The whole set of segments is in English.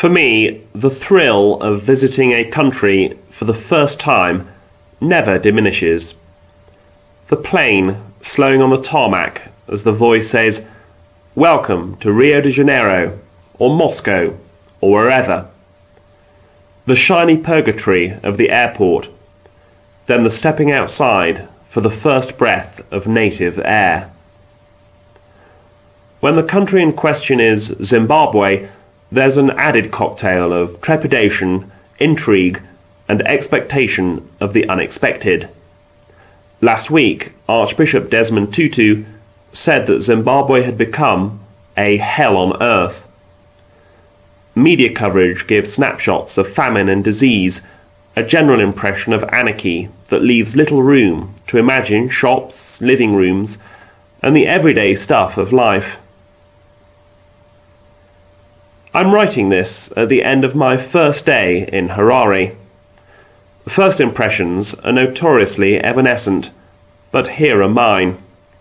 For me, the thrill of visiting a country for the first time never diminishes. The plane slowing on the tarmac as the voice says, "Welcome to Rio de Janeiro," or Moscow, or wherever. The shiny purgatory of the airport, then the stepping outside for the first breath of native air. When the country in question is Zimbabwe, there's an added cocktail of trepidation, intrigue, and expectation of the unexpected. Last week, Archbishop Desmond Tutu said that Zimbabwe had become a hell on earth. Media coverage gives snapshots of famine and disease, a general impression of anarchy that leaves little room to imagine shops, living rooms, and the everyday stuff of life. I'm writing this at the end of my first day in Harare. First impressions are notoriously evanescent, but here are mine.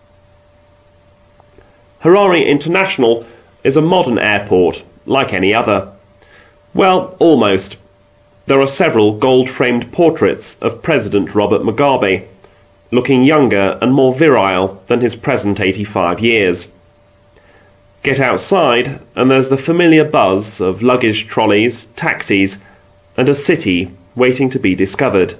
Harare International is a modern airport, like any other. Well, almost. There are several gold-framed portraits of President Robert Mugabe, looking younger and more virile than his present 85 years. Get outside, and there's the familiar buzz of luggage trolleys, taxis, and a city waiting to be discovered.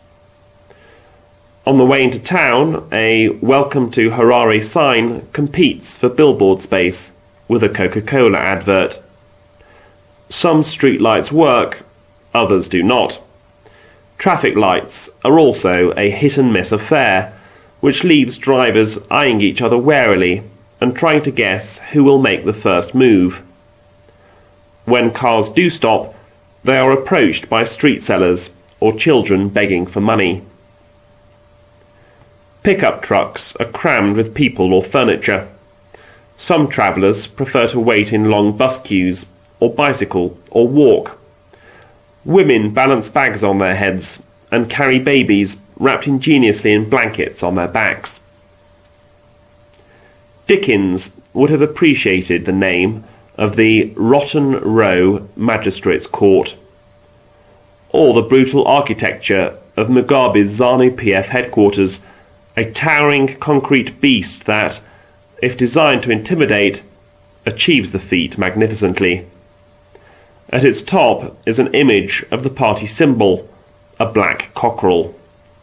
On the way into town, a "Welcome to Harare" sign competes for billboard space with a Coca-Cola advert. Some streetlights work, others do not. Traffic lights are also a hit-and-miss affair, which leaves drivers eyeing each other warily and trying to guess who will make the first move. When cars do stop, they are approached by street sellers or children begging for money. Pickup trucks are crammed with people or furniture. Some travellers prefer to wait in long bus queues, or bicycle, or walk. Women balance bags on their heads and carry babies wrapped ingeniously in blankets on their backs. Dickens would have appreciated the name of the Rotten Row Magistrates' Court, or the brutal architecture of Mugabe's ZANU-PF headquarters, a towering concrete beast that, if designed to intimidate, achieves the feat magnificently. At its top is an image of the party symbol, a black cockerel.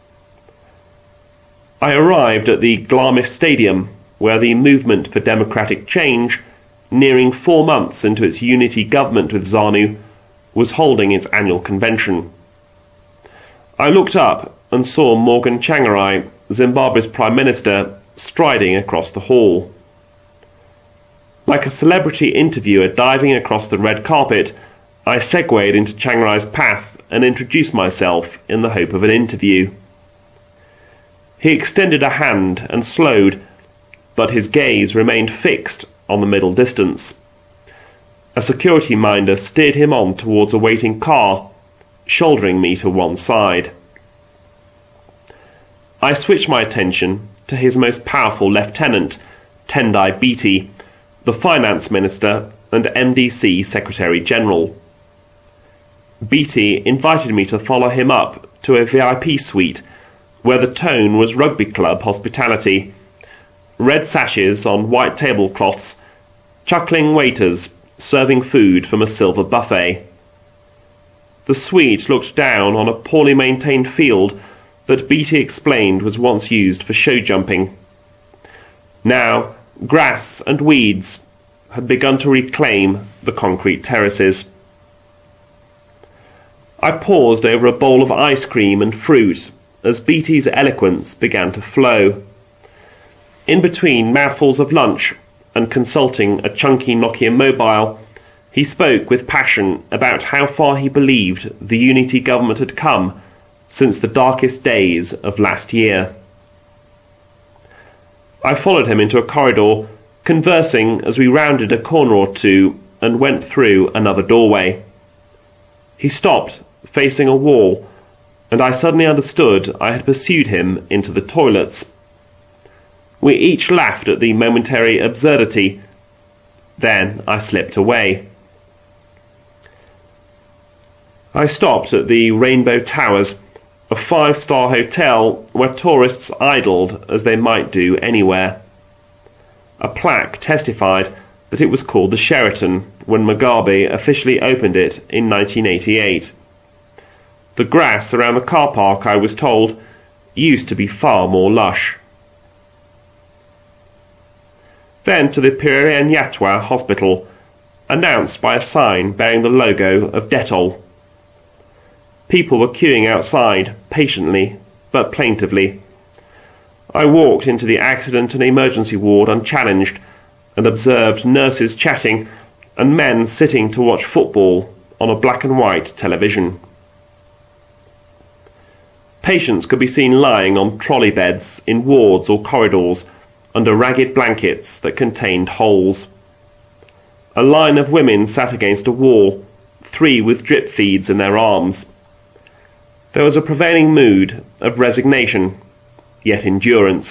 I arrived at the Glamis Stadium, where the Movement for Democratic Change, nearing 4 months into its unity government with ZANU, was holding its annual convention. I looked up and saw Morgan Tsvangirai, Zimbabwe's Prime Minister, striding across the hall. Like a celebrity interviewer diving across the red carpet, I segued into Tsvangirai's path and introduced myself in the hope of an interview. He extended a hand and slowed, but his gaze remained fixed on the middle distance. A security minder steered him on towards a waiting car, shouldering me to one side. I switched my attention to his most powerful lieutenant, Tendai Biti, the Finance Minister and MDC Secretary-General. Biti invited me to follow him up to a VIP suite, where the tone was rugby club hospitality. Red sashes on white tablecloths, chuckling waiters serving food from a silver buffet. The suite looked down on a poorly maintained field that Beatty explained was once used for show jumping. Now, grass and weeds had begun to reclaim the concrete terraces. I paused over a bowl of ice cream and fruit as Beatty's eloquence began to flow. In between mouthfuls of lunch and consulting a chunky Nokia mobile, he spoke with passion about how far he believed the unity government had come since the darkest days of last year. I followed him into a corridor, conversing as we rounded a corner or two and went through another doorway. He stopped, facing a wall, and I suddenly understood I had pursued him into the toilets. We each laughed at the momentary absurdity. Then I slipped away. I stopped at the Rainbow Towers, a 5-star hotel where tourists idled as they might do anywhere. A plaque testified that it was called the Sheraton when Mugabe officially opened it in 1988. The grass around the car park, I was told, used to be far more lush. Then to the Pierre-Nyatwa Hospital, announced by a sign bearing the logo of Dettol. People were queuing outside, patiently but plaintively. I walked into the accident and emergency ward unchallenged, and observed nurses chatting and men sitting to watch football on a black and white television. Patients could be seen lying on trolley beds in wards or corridors under ragged blankets that contained holes. A line of women sat against a wall, 3 with drip feeds in their arms. There was a prevailing mood of resignation, yet endurance.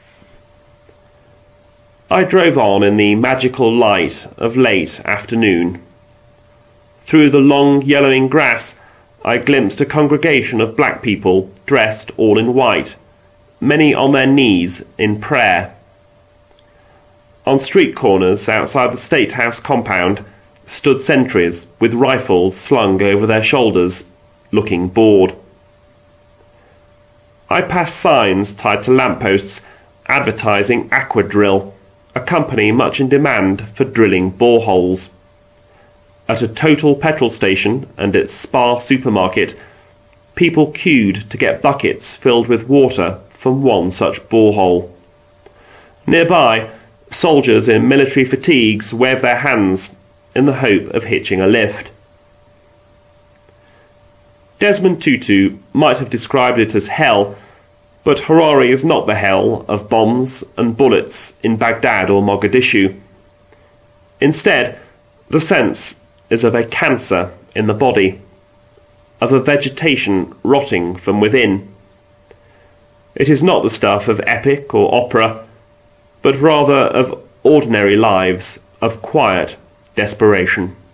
I drove on in the magical light of late afternoon. Through the long yellowing grass I glimpsed a congregation of black people dressed all in white, many on their knees in prayer. On street corners outside the State House compound stood sentries with rifles slung over their shoulders, looking bored. I passed signs tied to lampposts advertising Aquadrill, a company much in demand for drilling boreholes. At a Total petrol station and its Spar supermarket, people queued to get buckets filled with water from one such borehole. Nearby, soldiers in military fatigues waved their hands in the hope of hitching a lift. Desmond Tutu might have described it as hell, but Harare is not the hell of bombs and bullets in Baghdad or Mogadishu. Instead, the sense is of a cancer in the body, of a vegetation rotting from within. It is not the stuff of epic or opera, but rather of ordinary lives of quiet desperation.